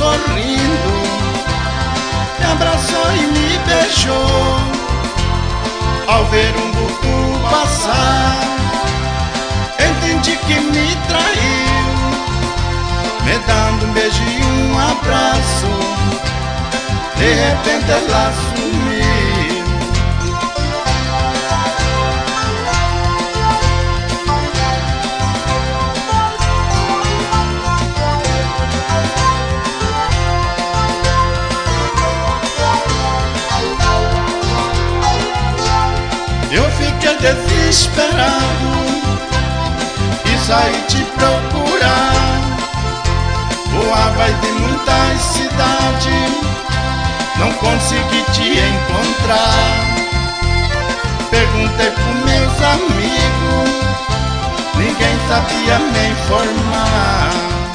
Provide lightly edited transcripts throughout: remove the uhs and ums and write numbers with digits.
sorrindo, me abraçou e me beijou. Ao ver um vulto passar, entendi que me traiu, me dando um beijo e um abraço. De repente ela sumiu. Eu fiquei desesperado e saí te procurar. Voava de muitas cidades, não consegui te encontrar. Perguntei pros meus amigos, ninguém sabia me informar.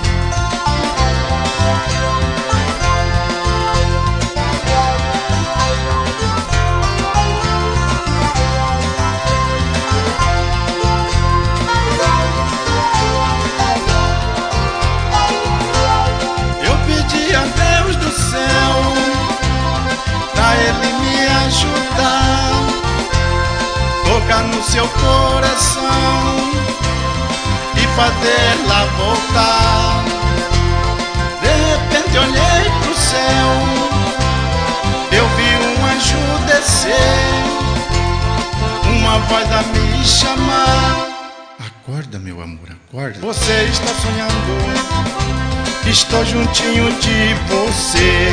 Ele me ajudar, tocar no seu coração e fazê-la voltar. De repente olhei pro céu, eu vi um anjo descer, uma voz a me chamar. Acorda, meu amor, acorda. Você está sonhando, estou juntinho de você.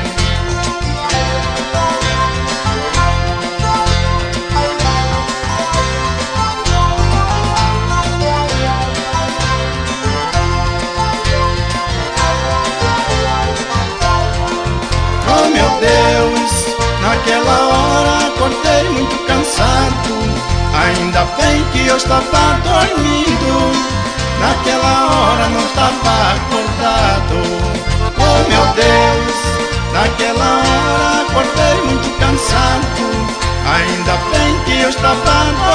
Meu Deus, naquela hora acordei muito cansado. Ainda bem que eu estava dormindo, naquela hora não estava acordado. Oh meu Deus, naquela hora acordei muito cansado. Ainda bem que eu estava